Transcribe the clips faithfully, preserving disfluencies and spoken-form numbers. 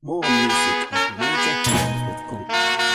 More music at niger dot com.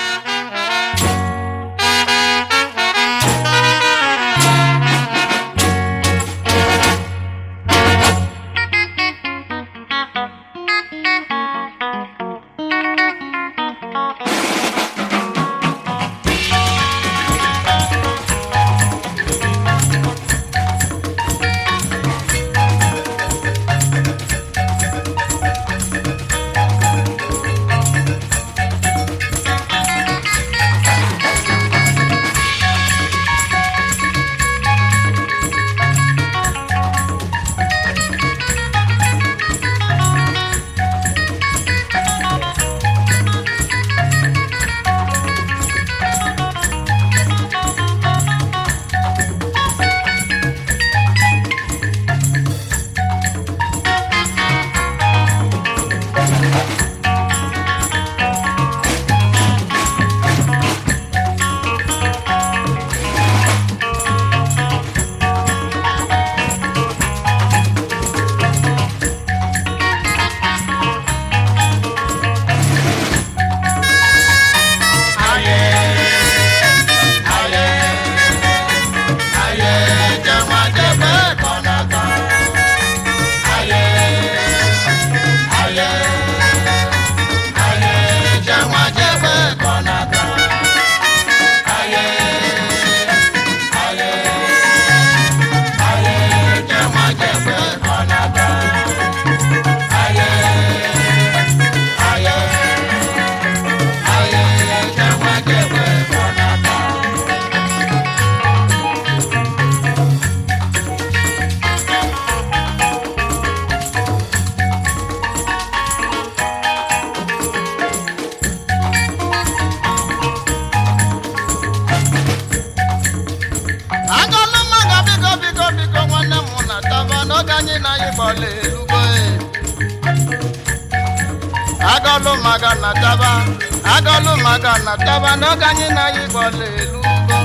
Agolu maga na taba, agolu maga na taba, no ganyi na ibole lugo.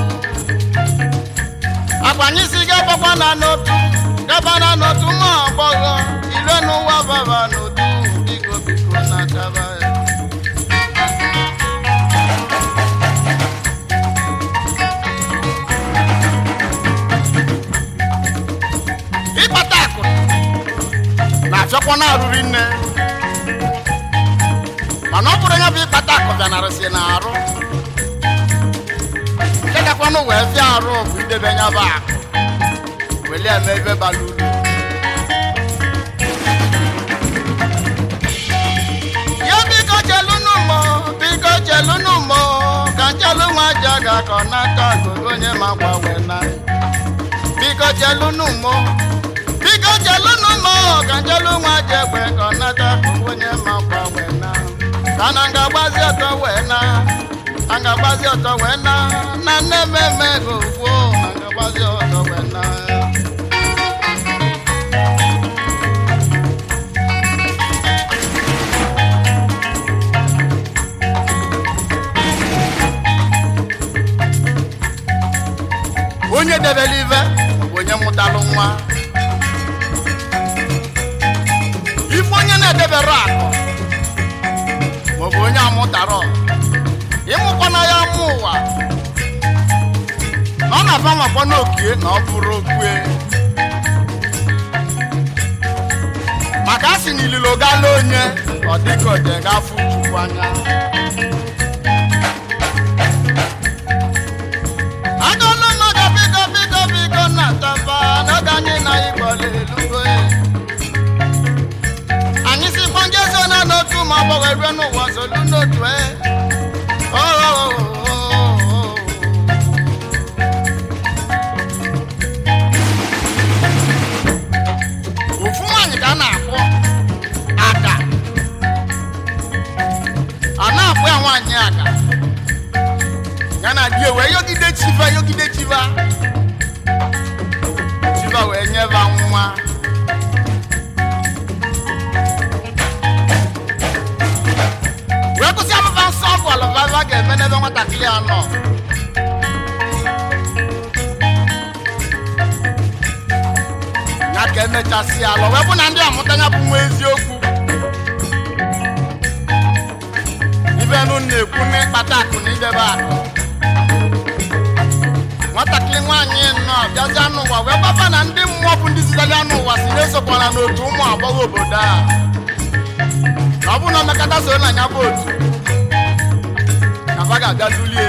Akwanyisi gaba kwa na notu, gaba na notu mo bogo, ilo no wa baba notu, biko biko na taba. Ipatako, na chokwa na rurine. Mana ọ bụrụ ya bụ ịkpata akụ bịanarịsị n'arụ nke gakwanụ wee fịa arụ bụ idebe nya bụ akụ weli eme ebe bara uru. Ya biko chelụnụ mọ biko chelụnụ mọ ka nchelụ nwa ji aga ka ọ n'aka gogo onye ma gbanwe na biko chelụnụ mọ biko chelụnụ mọ ka nchelụ nwa ji egbe ka ọ n'aka gogo onye ma gbanwe na Ananga bazi oto wena, anga bazi oto wena, na neme me go wo, anga bazi oto wena. Onye debelive, onye mutalu nwa. Ifo onye na debere akọ. Maọbụ onye amụtara ịmụkwana ya mụ ụwa na ọ na-aba makwa n'okie na ọ bụrụ okwe maka a sị n'ililo gala onye ọ dịka oje gafụ chukwu anya. Agolu maga biko biko biko na taba n'oge anyị na igbole elugo anyị si kpọnje so na n'otu ma ọ bụghị ebe n'ụwa zolu n'otu e ofu nwaanyị ka a na-akpọ Ada a na-akpọ ya nwaanyị Ada ya na di wee yogide chiva yogide chiva chiva wee nyeba nwa wekusi amụba nsọ ọgwụ alụbaba ga-eme n'ebe nwatakịrị anọ ya ka emechasị ala wee bụ na ndị amụtanya bụ nwa eziokwu na-ekwu n'ịkpata akụ na idebe akụ nwatakịrị nwaanyị nọ bịazi anụ ụwa wee gbaba na ndị mmụọ bụ ndị zitere anụ ụwa si na-esokwana n'otu ụmụ agbọghọ obodo a na ọ bụ na mmekọta so na anya bụ otu na fa ga-abịa dulie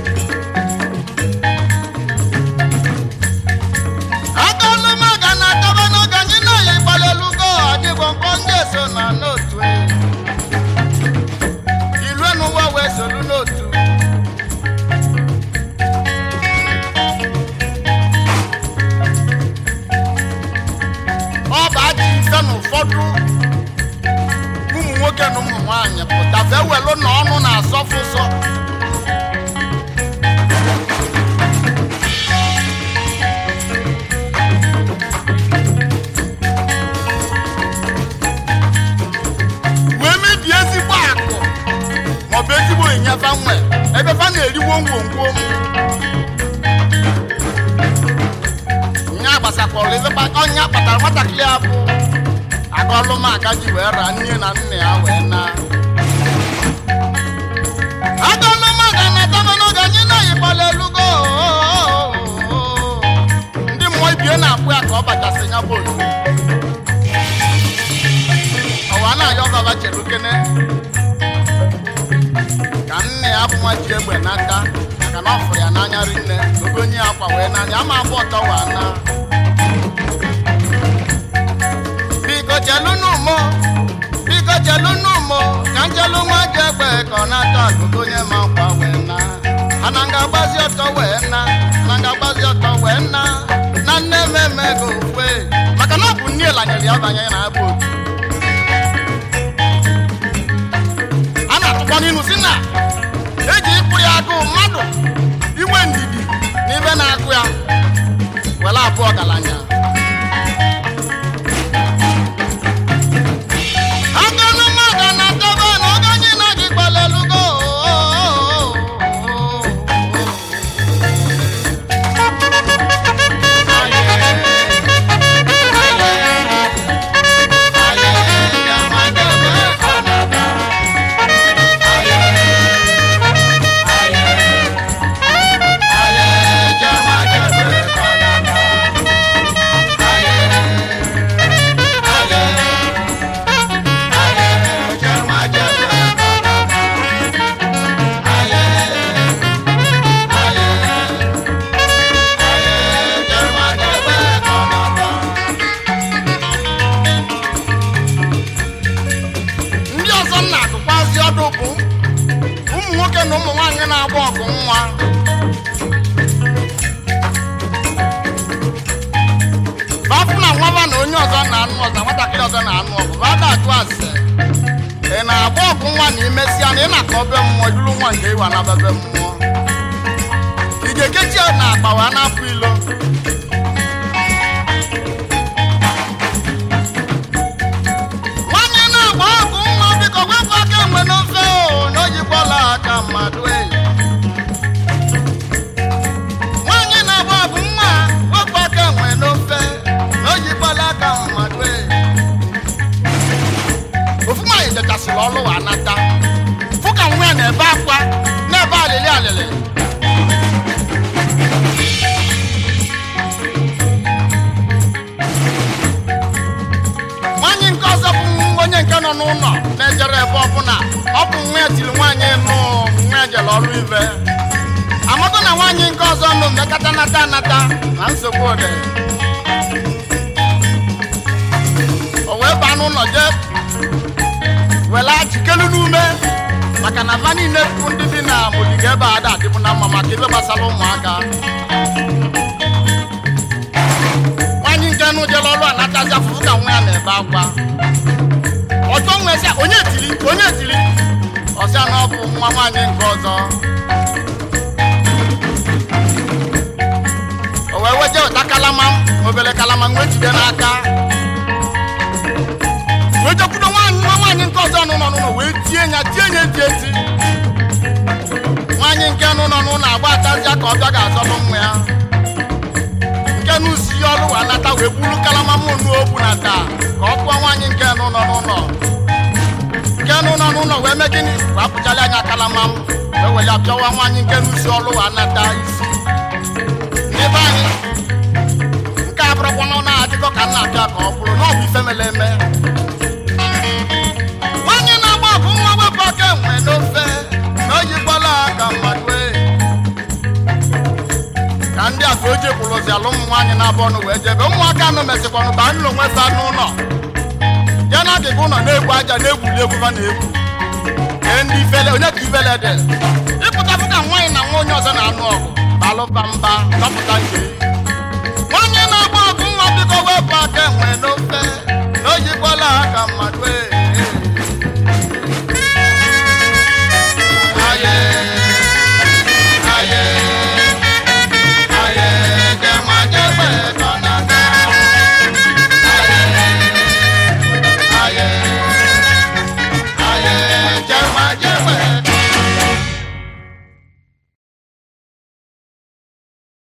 agụlụmaga na-ataba n'oge anyị na-eyi gbalịlugo adịgbo mkpọ ndị eso na n'otu ilue n'ụwa wee solu n'otu ọ bụ ajị mfe na ụfọdụ ụmụ nwoke na ụmụ nwaanyị pụta fewelu na ọnụ na-asọfụ ụsọ wee mebie ezigbo akụ maọbụ ezigbo ịnyefa nwe ebe fa na-eriwo ngwongwo nya gbasakwara ọnya kpatara nwatakịrị ya bụ agọlụmaka ji wee ra nne na nne ya wee na agọlụmaka na-ataba n'oge anyị na-eyikpala elugo ndị mmụọ ibie na-akpụ ya ka ọ bachasị nya bụ otu ọwa na-ayọ baba chere ukene ka nne ya bụ nwa ji egbe n'aka maka na ọ fụrụ ya n'anya rinne ogonye akwa wee n'anya ama abụ ọtọ wa na biko chelunu mo biko chelunu mo ka nchelu nwa ji egbe ka ọ na-ata akụkụ onye ma nkwa wee na ana nga gbazi ọtọ wee na na nga gbazi ọtọ wee na na nne ememe go okwe maka na ọ bụ nne lanyere ya banye na abụ otu a na-atụkwa n'inu si na eji ịkpụ ya agụụ mmadụ inwe ndidi n'ibe na-agụ ya were abụ ọgaranya agụlụmaka na-ataba na oge anyị na-agị gbalelugo na ụmụ nwaanyị na-agba ọgụ nwa bafụ na nwaba na onye ọzọ na-anụ ọzọ nwatakịrị ọzọ na-anụ ọgụ bada ajụ ase ị na-agba ọgụ nwa na imesịa na ị na-akọ obe mmụọ juru nwa nke ịwa na bebe mmụọ ị ga-ekechi na akpa wa na-apụ ilo nwaanyị na-agba ọgụ nwa biko wepụ aka enwe n'ofe o na oyikwala aka mmadụ e nwaanyị na-agba ọgụ nwa wepụ aka enwe n'ofe na oyikwala aka mmadụ e ofu nwaanyị dechasịrị ọlụ wa nata fụ ka nwa ya na-ebe akwa na-ebe alịlị alịlị nwaanyị nke ọzọ bụ onye nke nọ n'ụlọ na-ejere ebe ọbụla ọ bụ nwa ya tiri nwaanyị nụ nwa ejere ọrụ ibe amaka na nwaanyị nke ọzọ nụ mmekọta nata anata na nsogbu ode o wee baa n'ụlọ jee wela jikelu n'ume maka na va niile bụ ndị bi na moliga ebe a da adịbụ na mma maka ibe gbasara ụmụaka nwaanyị nke nụ jere ọrụ anatazi afụfụ ka nwa ya na-ebe akwa ọjọ nwe sị onye tiri onye tiri ọsịa na ọ bụ nwa nwaanyị nke ọzọ o wee weje ụta kalama obere kalama nwe jide n'aka wee jekwudo nwaanyị nwa nwaanyị nke ọzọ nọ n'ụlọ wee tie ya tie ya eti eti nwaanyị nke nọ n'ụlọ agba atazịa ka ọbịa ga-azọbụ nwa ya nke n'usi ọrụ wa nata wee buru kalama m nu ogbu na taa ka ọ kpụọ nwaanyị nke nọ n'ụlọ kenu no no no we me gini wa putala anya kala mam we we ya piowa nwanyi kenu si olu anata isi ni bani nka abro kono na adiko kan na pia ko buru no bi femele me nwanyi na gba bu nwa we pa ke nwe no fe no yibola ka madwe kandi asoje kulozi alum nwanyi na bonu we jebe nwa ka no mesikonu ba nlo nwe fa no no yana ke gona na egwu aja na egwu legwu ba na egwu endi fele onye ka ifele de iputa fuka nwanyi na nwa onye ọzọ na anu ọgụ balụ bamba tọpụta nke nwanyi na agba ọgụ nwa biko wepụ aka enwe n'ofe n'oyikwala aka mmadụ